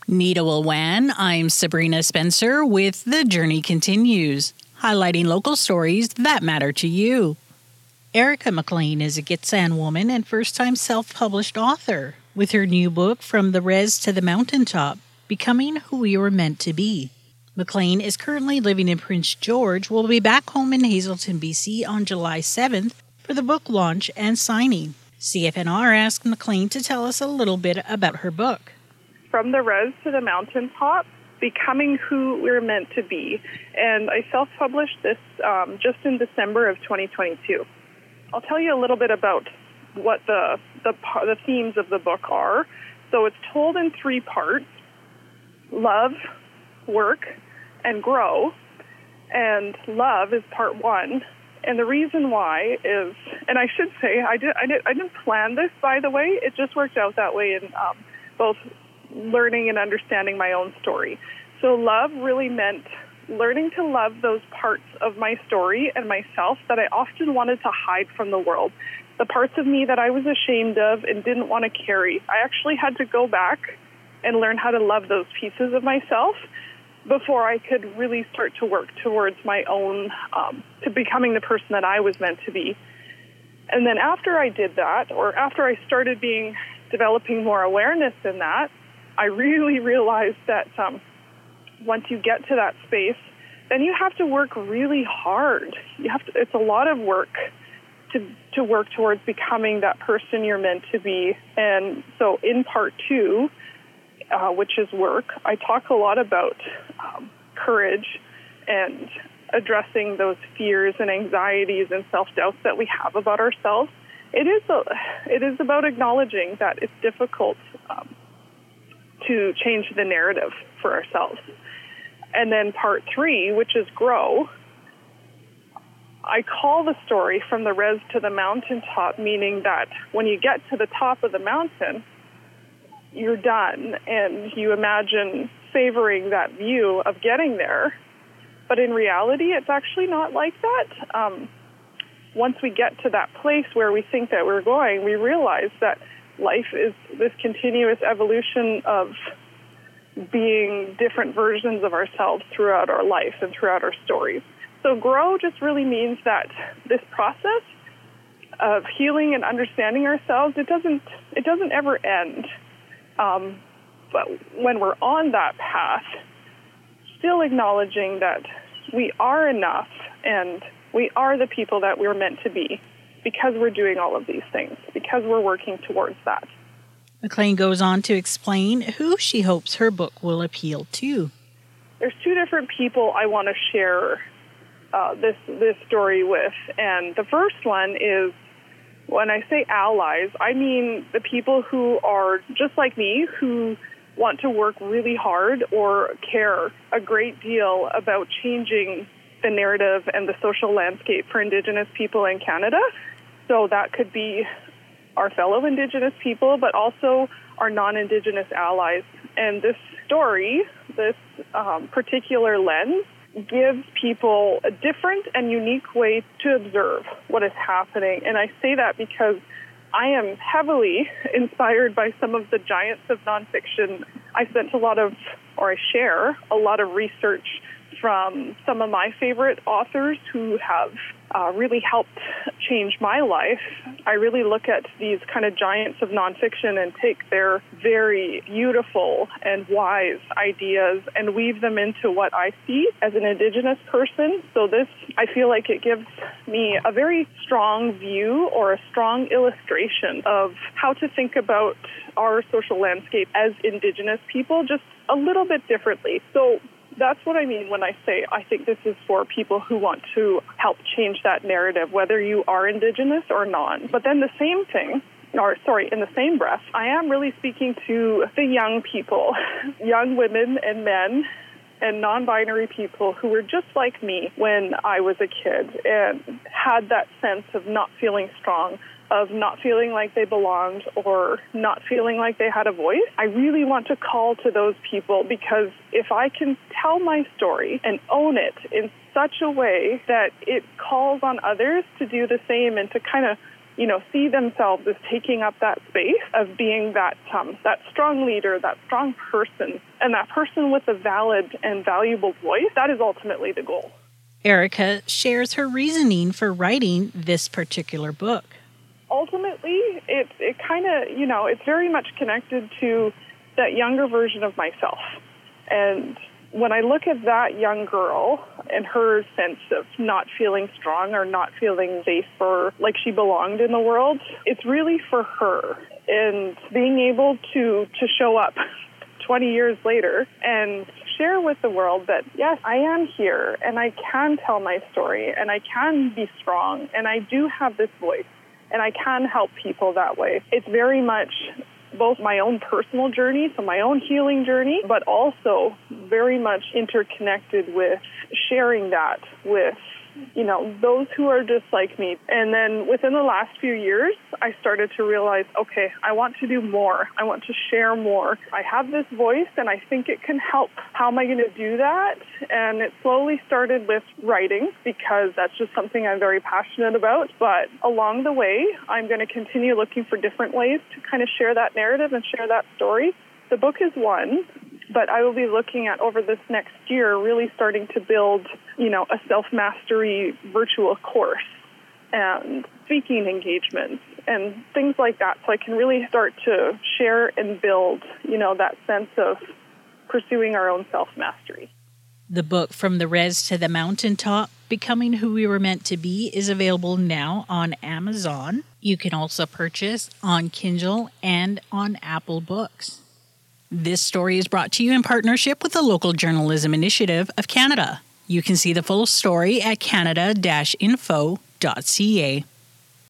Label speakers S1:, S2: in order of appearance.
S1: Nita Wilwan, I'm Sabrina Spencer with The Journey Continues, highlighting local stories that matter to you. Erica McLean is a Gitxsan woman and first-time self-published author with her new book, From the Res to the Mountaintop, Becoming Who We Were Meant to Be. McLean is currently living in Prince George, will be back home in Hazelton, BC on July 7th for the book launch and signing. CFNR asked McLean to tell us a little bit about her book.
S2: From the Res to the Mountaintop, Becoming Who We're Meant to Be. And I self-published this just in December of 2022. I'll tell you a little bit about what the themes of the book are. So it's told in 3 parts: love, work, and grow. And love is part 1. And the reason why is, and I should say, I didn't plan this, by the way. It just worked out that way in both learning and understanding my own story. So love really meant learning to love those parts of my story and myself that I often wanted to hide from the world. The parts of me that I was ashamed of and didn't want to carry. I actually had to go back and learn how to love those pieces of myself before I could really start to work towards my own, to becoming the person that I was meant to be. And then after I did that, or after I started developing more awareness in that, I really realized that once you get to that space, then you have to work really hard. It's a lot of work to work towards becoming that person you're meant to be. And so in part 2, which is work, I talk a lot about courage and addressing those fears and anxieties and self-doubts that we have about ourselves. It is about acknowledging that it's difficult to change the narrative for ourselves. And then part 3, which is grow, I call the story From the Res to the Mountaintop, meaning that when you get to the top of the mountain, you're done, and you imagine savoring that view of getting there. But in reality, it's actually not like that. Once we get to that place where we think that we're going, we realize that life is this continuous evolution of being different versions of ourselves throughout our life and throughout our stories. So grow just really means that this process of healing and understanding ourselves, it doesn't ever end. But when we're on that path, still acknowledging that we are enough and we are the people that we're meant to be because we're doing all of these things, because we're working towards that.
S1: McLean goes on to explain who she hopes her book will appeal to.
S2: There's 2 different people I want to share this story with. And the first one is, when I say allies, I mean the people who are just like me, who want to work really hard or care a great deal about changing the narrative and the social landscape for Indigenous people in Canada. So that could be our fellow Indigenous people, but also our non-Indigenous allies. And this story, this particular lens, gives people a different and unique way to observe what is happening. And I say that because I am heavily inspired by some of the giants of nonfiction. I share a lot of research from some of my favorite authors who have really helped change my life. I really look at these kind of giants of nonfiction and take their very beautiful and wise ideas and weave them into what I see as an Indigenous person. So this, I feel like it gives me a very strong view or a strong illustration of how to think about our social landscape as Indigenous people, just a little bit differently. So that's what I mean when I say I think this is for people who want to help change that narrative, whether you are Indigenous or not. But then in the same breath, I am really speaking to the young people, young women and men and non-binary people who were just like me when I was a kid and had that sense of not feeling strong, of not feeling like they belonged or not feeling like they had a voice. I really want to call to those people, because if I can tell my story and own it in such a way that it calls on others to do the same and to kind of see themselves as taking up that space of being that strong leader, that strong person, and that person with a valid and valuable voice. That is ultimately the goal.
S1: Erica shares her reasoning for writing this particular book.
S2: Ultimately, it kind of, it's very much connected to that younger version of myself. And when I look at that young girl and her sense of not feeling strong or not feeling safe or like she belonged in the world, it's really for her. And being able to show up 20 years later and share with the world that, yes, I am here and I can tell my story and I can be strong and I do have this voice and I can help people that way. It's very much both my own personal journey, so my own healing journey, but also very much interconnected with sharing that with, those who are just like me. And then within the last few years, I started to realize, okay, I want to do more. I want to share more. I have this voice and I think it can help. How am I going to do that? And it slowly started with writing because that's just something I'm very passionate about. But along the way, I'm going to continue looking for different ways to kind of share that narrative and share that story. The book is one, but I will be looking at over this next year really starting to build, a self-mastery virtual course and speaking engagements and things like that. So I can really start to share and build, that sense of pursuing our own self-mastery.
S1: The book From the Res to the Mountaintop, Becoming Who We Were Meant to Be is available now on Amazon. You can also purchase on Kindle and on Apple Books. This story is brought to you in partnership with the Local Journalism Initiative of Canada. You can see the full story at canada-info.ca.